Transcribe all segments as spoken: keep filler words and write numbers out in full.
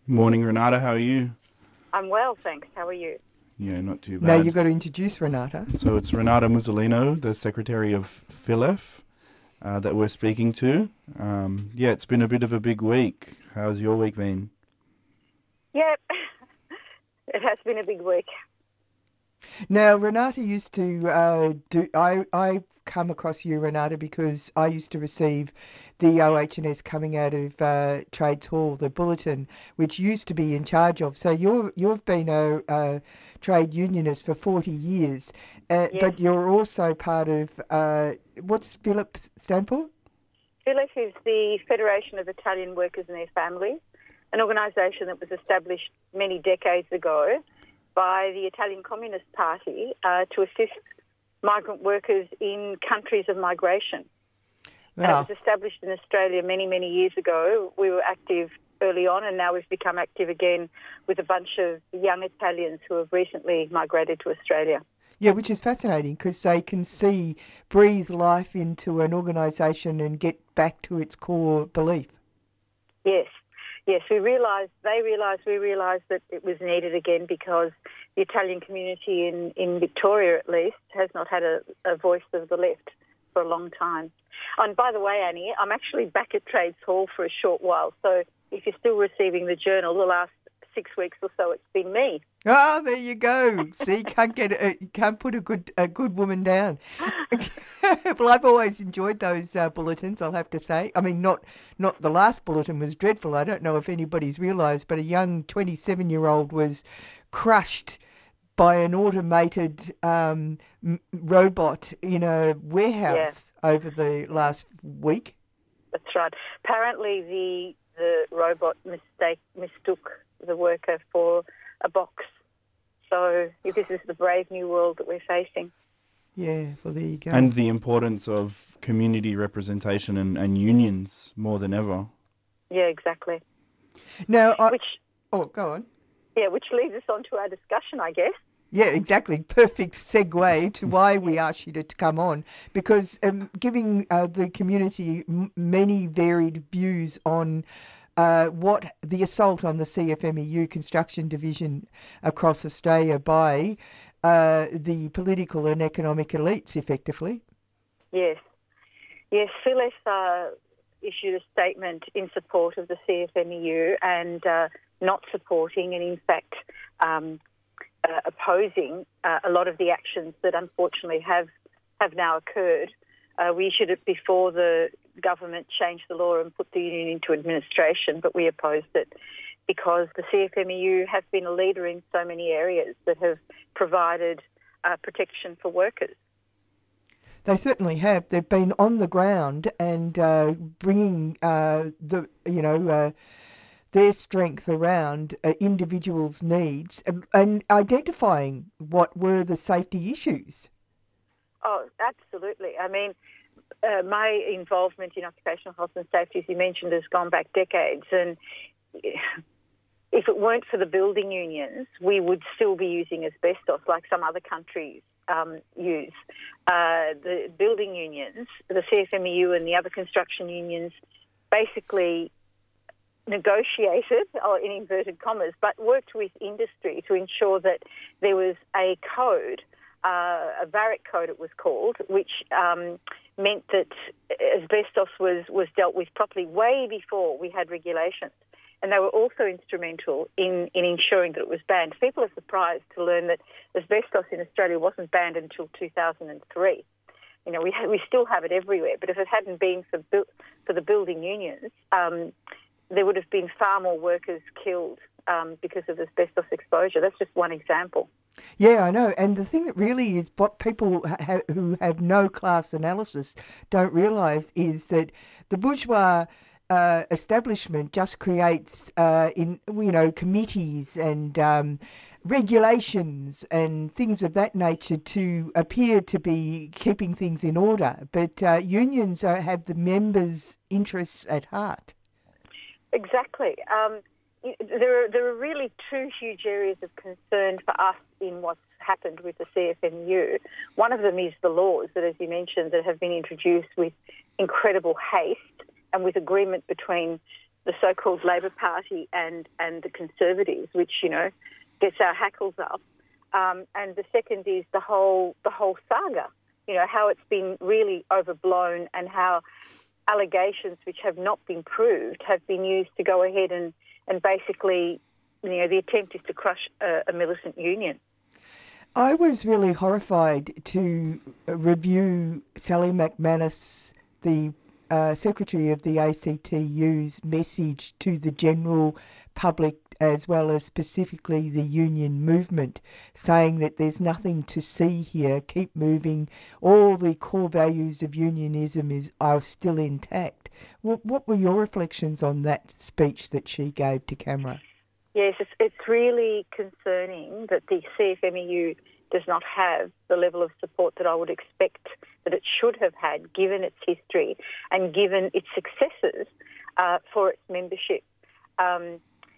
Morning, Renata. How are you? I'm well, thanks. How are you? Yeah, not too Now bad. you've got to introduce Renata. So it's Renata Musolino, the Secretary of FILEF, uh, that we're speaking to. Um, yeah, it's been a bit of a big week. How's your week been? Yeah, it has been a big week. Now, Renata used to uh, do. I I come across you, Renata, because I used to receive the O H and S coming out of uh, Trades Hall, the bulletin, which used to be in charge of. So you're you've been a, a trade unionist for forty years, uh, Yes. but you're also part of uh, what's Philip stand for? FILEF is the Federation of Italian Workers and Their Families, an organisation that was established many decades ago by the Italian Communist Party uh, to assist migrant workers in countries of migration. And Wow. it was established in Australia many, many years ago. We were active early on, and now we've become active again with a bunch of young Italians who have recently migrated to Australia. Yeah, which is fascinating because they can see, breathe life into an organisation and get back to its core belief. Yes. Yes, we realised, they realised, we realised that it was needed again because the Italian community in, in Victoria, at least, has not had a, a voice of the left for a long time. And by the way, Annie, I'm actually back at Trades Hall for a short while, so if you're still receiving the journal, the last six weeks or so, it's been me. Ah, there you go. See, can't get a, can't put a good a good woman down. Well, I've always enjoyed those uh, bulletins, I'll have to say. I mean, not not the last bulletin was dreadful. I don't know if anybody's realised, but a young twenty-seven-year-old was crushed by an automated um, m- robot in a warehouse over the last week. That's right. Apparently, the the robot mistake mistook the worker for a box. So this is the brave new world that we're facing. Yeah, well, there you go. And the importance of community representation and, and unions more than ever. Yeah, exactly. Now, I, Which, oh, go on. yeah, which leads us on to our discussion, I guess. Yeah, exactly. Perfect segue to why we asked you to, to come on, because um, giving uh, the community m- many varied views on uh, what the assault on the C F M E U construction division across Australia by uh, the political and economic elites, effectively. Yes. Yes, FILEF uh, issued a statement in support of the C F M E U and uh, not supporting and, in fact, um, uh, opposing uh, a lot of the actions that unfortunately have, have now occurred. Uh, we issued it before the government changed the law and put the union into administration, but we opposed it because the C F M E U have been a leader in so many areas that have provided uh, protection for workers. They certainly have. They've been on the ground and uh, bringing uh, the, you know, uh, their strength around uh, individuals' needs and, and identifying what were the safety issues. Oh, absolutely. I mean, uh, my involvement in occupational health and safety, as you mentioned, has gone back decades. And if it weren't for the building unions, we would still be using asbestos like some other countries um, use. Uh, the building unions, the C F M E U and the other construction unions basically negotiated, or in inverted commas, but worked with industry to ensure that there was a code, uh, a VARIC code it was called, which um, meant that asbestos was, was dealt with properly way before we had regulations. And they were also instrumental in, in ensuring that it was banned. People are surprised to learn that asbestos in Australia wasn't banned until two thousand three. You know, we ha- we still have it everywhere, but if it hadn't been for, bu- for the building unions, um, there would have been far more workers killed um, because of asbestos exposure. That's just one example. Yeah, I know. And the thing that really is what people ha- who have no class analysis don't realise is that the bourgeois uh, establishment just creates, uh, in you know, committees and um, regulations and things of that nature to appear to be keeping things in order. But uh, unions are, have the members' interests at heart. Exactly. Um, there are there are really two huge areas of concern for us in what's happened with the C F M E U. One of them is the laws that, as you mentioned, that have been introduced with incredible haste and with agreement between the so-called Labor Party and, and the Conservatives, which, you know, gets our hackles up. Um, and the second is the whole the whole saga, you know, how it's been really overblown and how allegations which have not been proved have been used to go ahead and, and basically, you know, the attempt is to crush a, a militant union. I was really horrified to review Sally McManus, the uh, Secretary of the A C T U's message to the general public as well as specifically the union movement, saying that there's nothing to see here, keep moving, all the core values of unionism is are still intact. What, what were your reflections on that speech that she gave to camera? Yes, it's, it's really concerning that the C F M E U does not have the level of support that I would expect that it should have had, given its history and given its successes uh, for its membership. Um,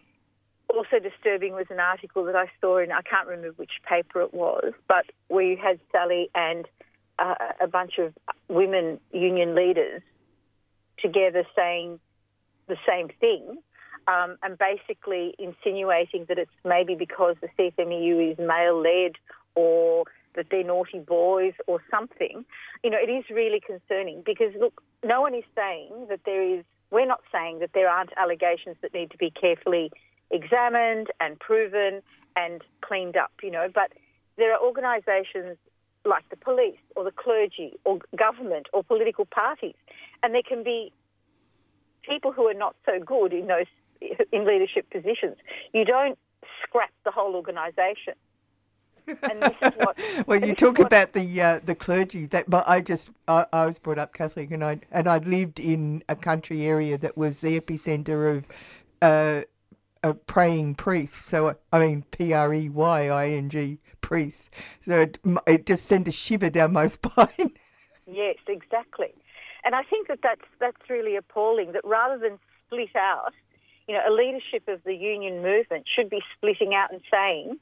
also disturbing was an article that I saw in, I can't remember which paper it was, but where you had Sally and uh, a bunch of women union leaders together saying the same thing. Um, and basically insinuating that it's maybe because the C F M E U is male-led or that they're naughty boys or something. You know, it is really concerning because, look, no one is saying that there is, we're not saying that there aren't allegations that need to be carefully examined and proven and cleaned up, you know, but there are organisations like the police or the clergy or government or political parties, and there can be people who are not so good in those in leadership positions. You don't scrap the whole organisation. And this is what. Well, you talk what, about the uh, the clergy. That, but I just I, I was brought up Catholic, and I and I lived in a country area that was the epicentre of uh, uh, praying priests. So I mean, P R E Y I N G priests. So it, it just sent a shiver down my spine. Yes, exactly. And I think that that's that's really appalling. That rather than split out, you know, a leadership of the union movement should be splitting out and saying,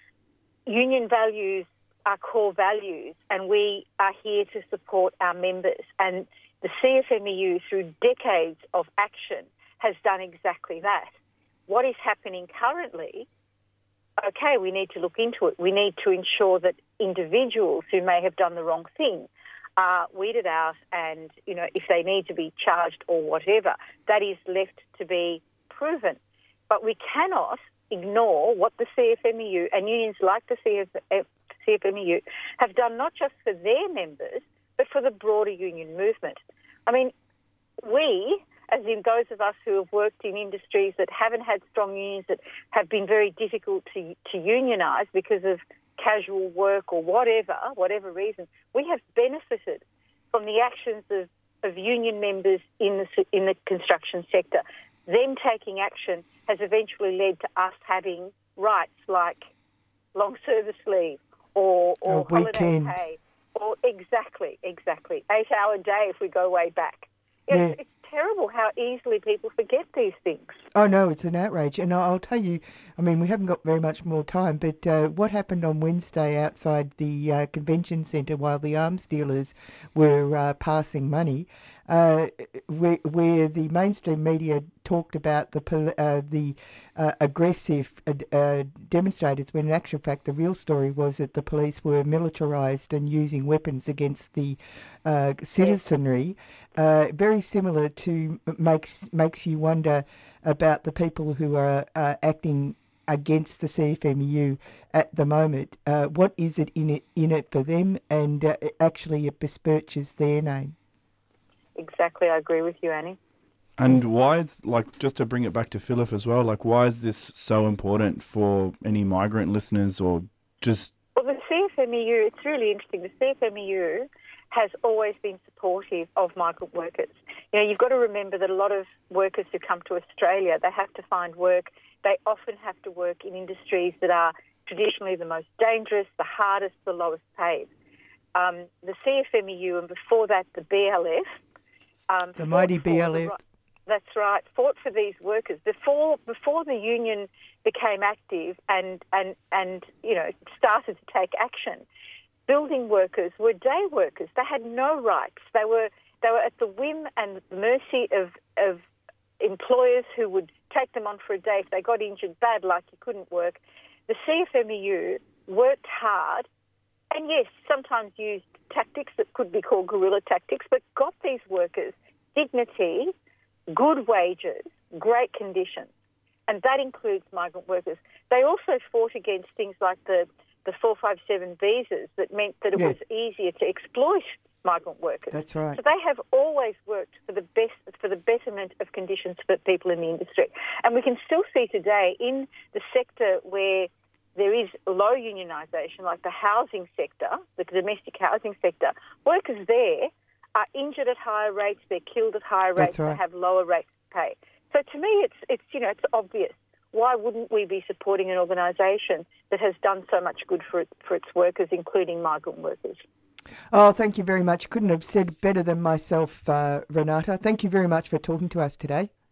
union values are core values and we are here to support our members. And the C F M E U, through decades of action, has done exactly that. What is happening currently, okay, we need to look into it. We need to ensure that individuals who may have done the wrong thing are weeded out and, you know, if they need to be charged or whatever, that is left to be proven. But we cannot ignore what the C F M E U and unions like the C F M E U have done, not just for their members, but for the broader union movement. I mean, we, as in those of us who have worked in industries that haven't had strong unions, that have been very difficult to, to unionise because of casual work or whatever, whatever reason, we have benefited from the actions of, of union members in the, in the construction sector. Them taking action has eventually led to us having rights like long service leave or, or holiday pay. Or exactly, exactly. Eight-hour day if we go way back. You know, yeah. It's terrible how easily people forget these things. Oh, no, it's an outrage. And I'll tell you, I mean, we haven't got very much more time, but uh, what happened on Wednesday outside the uh, convention centre while the arms dealers were uh, passing money, uh, where, where the mainstream media talked about the uh, the uh, aggressive uh, uh, demonstrators, when in actual fact the real story was that the police were militarised and using weapons against the uh, citizenry. Uh, very similar to makes makes you wonder about the people who are uh, acting against the C F M E U at the moment. Uh, what is it in it in it for them? And uh, actually, it besmirches their name. Exactly, I agree with you, Annie. And why is, like, just to bring it back to Philip as well, like, why is this so important for any migrant listeners or just... Well, the C F M E U, it's really interesting. The C F M E U has always been supportive of migrant workers. You know, you've got to remember that a lot of workers who come to Australia, they have to find work. They often have to work in industries that are traditionally the most dangerous, the hardest, the lowest paid. Um, the C F M E U, and before that, the B L F... Um, the mighty B L F. The, that's right, fought for these workers. Before before the union became active and, and, and you know, started to take action, building workers were day workers. They had no rights. They were they were at the whim and mercy of of employers who would take them on for a day if they got injured bad, like you couldn't work. The C F M E U worked hard and, yes, sometimes used tactics that could be called guerrilla tactics, but got these workers dignity, good wages, great conditions, and that includes migrant workers. They also fought against things like the, the four five seven visas that meant that it Yeah. was easier to exploit migrant workers. That's right. So they have always worked for the best, for the betterment of conditions for people in the industry. And we can still see today in the sector where there is low unionisation, like the housing sector, the domestic housing sector, workers there are injured at higher rates, they're killed at higher rates, That's right. they have lower rates of pay. So to me, it's it's you know it's obvious. Why wouldn't we be supporting an organisation that has done so much good for it, for its workers, including migrant workers? Oh, thank you very much. Couldn't have said better than myself, uh, Renata. Thank you very much for talking to us today.